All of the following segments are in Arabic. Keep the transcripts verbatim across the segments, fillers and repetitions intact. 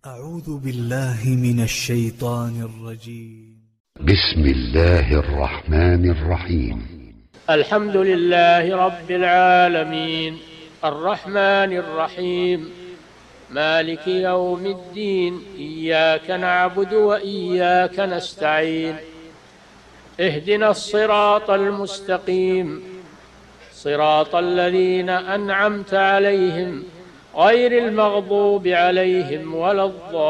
أعوذ بالله من الشيطان الرجيم. بسم الله الرحمن الرحيم. الحمد لله رب العالمين، الرحمن الرحيم، مالك يوم الدين، إياك نعبد وإياك نستعين، اهدنا الصراط المستقيم، صراط الذين أنعمت عليهم غير المغضوب عليهم ولا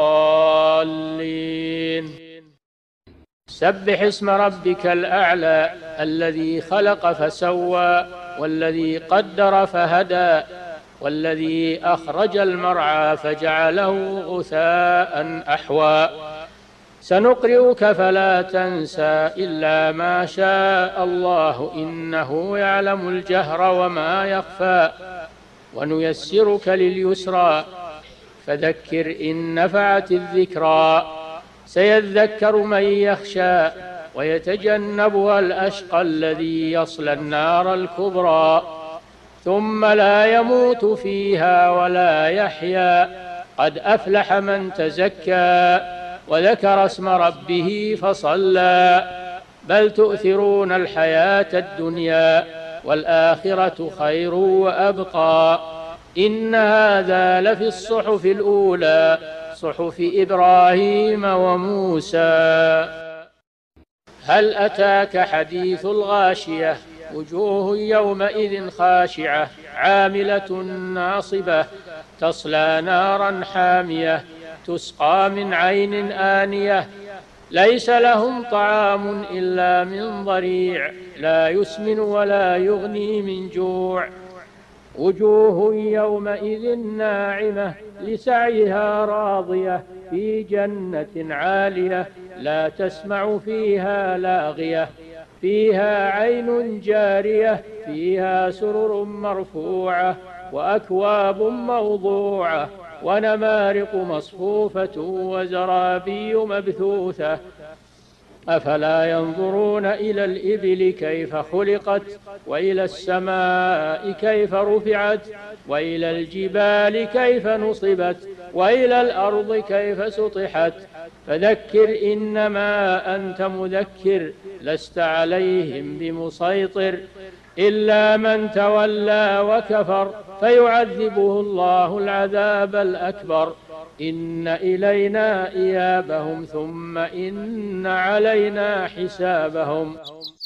الضالين. سبح اسم ربك الأعلى الذي خلق فسوى والذي قدر فهدى والذي أخرج المرعى فجعله غثاء أحوى. سنقرئك فلا تنسى إلا ما شاء الله إنه يعلم الجهر وما يخفى، ونيسرك لليسرى فذكر إن نفعت الذكرى. سيذكر من يخشى ويتجنبها الأشقى الذي يصلى النار الكبرى، ثم لا يموت فيها ولا يحيا. قد أفلح من تزكى وذكر اسم ربه فصلى، بل تؤثرون الحياة الدنيا والآخرة خير وأبقى. إن هذا لفي الصحف الأولى، صحف إبراهيم وموسى. هل أتاك حديث الغاشية؟ وجوه يومئذ خاشعة عاملة ناصبة، تصلى نارا حامية، تسقى من عين آنية، ليس لهم طعام إلا من ضريع، لا يسمن ولا يغني من جوع. وجوه يومئذ ناعمة لسعيها راضية، في جنة عالية، لا تسمع فيها لاغية، فيها عين جارية، فيها سرر مرفوعة وأكواب موضوعة ونمارق مصفوفة وزرابي مبثوثة. أفلا ينظرون إلى الإبل كيف خلقت، وإلى السماء كيف رفعت، وإلى الجبال كيف نصبت، وإلى الأرض كيف سطحت. فذكر إنما أنت مذكر، لست عليهم بمسيطر، إلا من تولى وكفر فيعذبه الله العذاب الأكبر. إن إلينا إيابهم ثم إن علينا حسابهم.